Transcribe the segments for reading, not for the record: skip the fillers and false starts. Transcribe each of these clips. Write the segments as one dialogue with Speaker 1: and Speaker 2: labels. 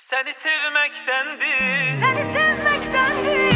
Speaker 1: Seni sevmektendir.
Speaker 2: Seni sevmektendir.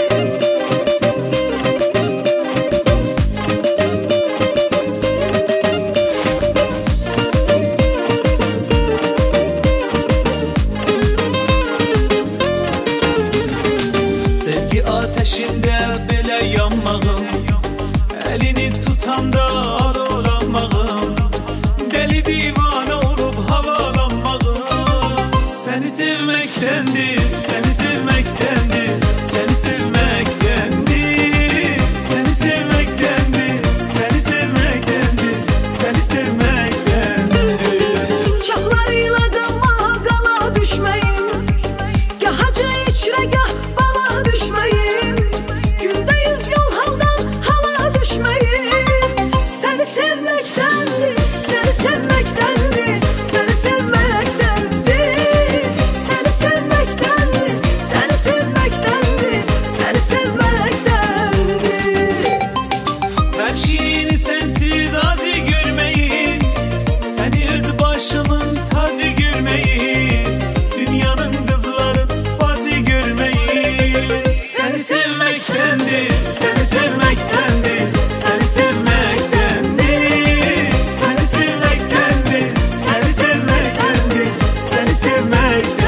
Speaker 1: Sevgi ateşinde belə yanmağım, elini tutanda alıramağım, deli divane olup havalanmağım. Seni sevmektendir, seni sevmektendir, seni sevmektendir, seni sevmektendir, seni sevmektendir, seni sevmektendir.
Speaker 2: Çaplarıyla qama qala düşməyim, gah hacı içrə gah bala düşməyim, gündə 100 yol haldan hala düşməyim. Səni sevməkdəndir, səni sevməkdəndir, səni sevməkdəndir, səni sevməkdəndir, səni sevməkdəndir, səni sevməkdəndir.
Speaker 1: Her şeyini sensiz acı görmeyi, seni öz başımın tacı görmeyi, dünyanın kızları bacı görmeyi. Seni sevmektendir, seni sevmektendir, seni sevmektendir, seni sevmektendir, seni sevmektendir, seni sevmektendir.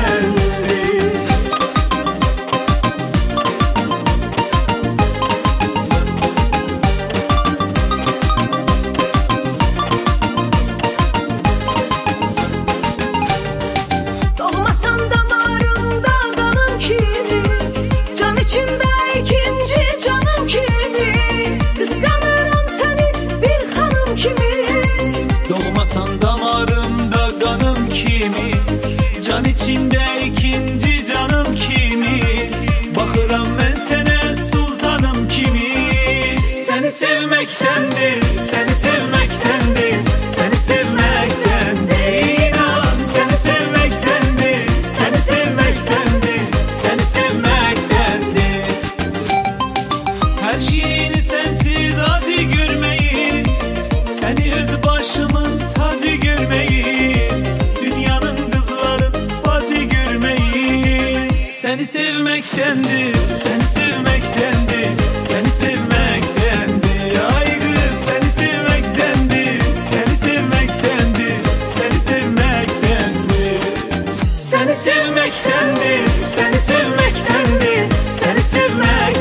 Speaker 2: Doğmasan damarımda qanım kimi, can içində ikinci canım kimi, qısqanıram səni bir xanım kimi.
Speaker 1: Doğmasan damarımda kanım kimi, can içinde ikinci canım kimi, bakıram ben sana sultanım kimi. Seni sevmektendir, seni sevmektendir, seni sevmektendir, inan. Seni sevmektendir, seni sevmektendir, seni sevmektendir. Her şeyini sensiz acı görmeyi, seni öz başımın tacı görmeyi, dünyanın kızları bacı görmeyi. Seni sevmektendir, seni sevmektendir, seni sevmektendir. Ay kız seni sevmektendir, seni sevmektendir, seni sevmektendir. Seni sevmektendir, seni sevmektendir, seni sevmektendir.